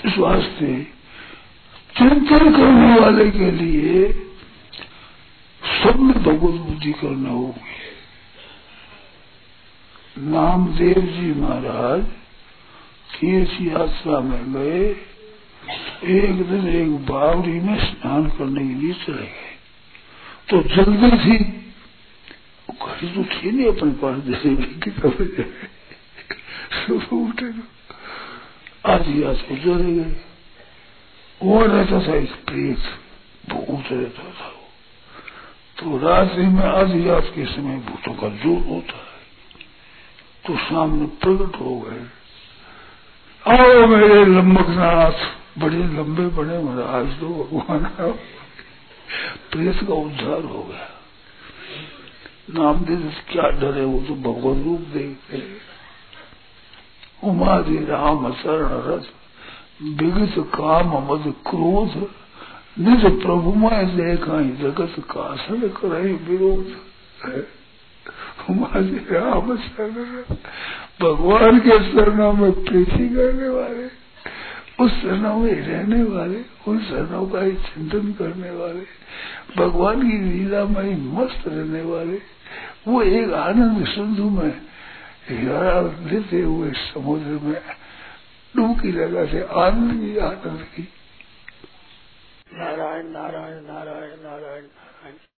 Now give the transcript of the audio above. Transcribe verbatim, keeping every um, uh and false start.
इस वास्ते चिंतन करने वाले के लिए सब में भगवत बुद्धि करना होगी। नामदेव जी महाराज तीर्थ यात्रा में गए, एक दिन एक बावड़ी में स्नान करने के लिए चले गए, तो जल्दी थी, घड़ी तो थी नहीं अपने पास, जैसे की खबर सुबह उठे तो आधी रात को चले गए। वो रहता था एक प्रेत, भूत रहता था वो, तो रात्रि में आधी रात के समय भूतों का जोर होता है, तो सामने प्रकट हो गए, आओ मेरे लंबकनाथ, बड़े लंबे बड़े महाराज, तो भगवान आओ। प्रेत का उद्धार हो गया। नामदेव से क्या डर है, वो तो भगवत रूप देखते। उमादि राम शरण रस विगत काम मद क्रोध, निज प्रभु में देखा जगत कासन करे विरोध। उमादि राम शरण, भगवान के शरणों में प्रीति करने वाले, उस शरणों में रहने वाले, उन शरणों का ही चिंतन करने वाले, भगवान की लीला में ही मस्त रहने वाले, वो एक आनंद सिंधु में हिरा लेते हुए समुद्र में डुबकी लगाते आनंद की आनंद की। नारायण नारायण नारायण नारायण नारायण।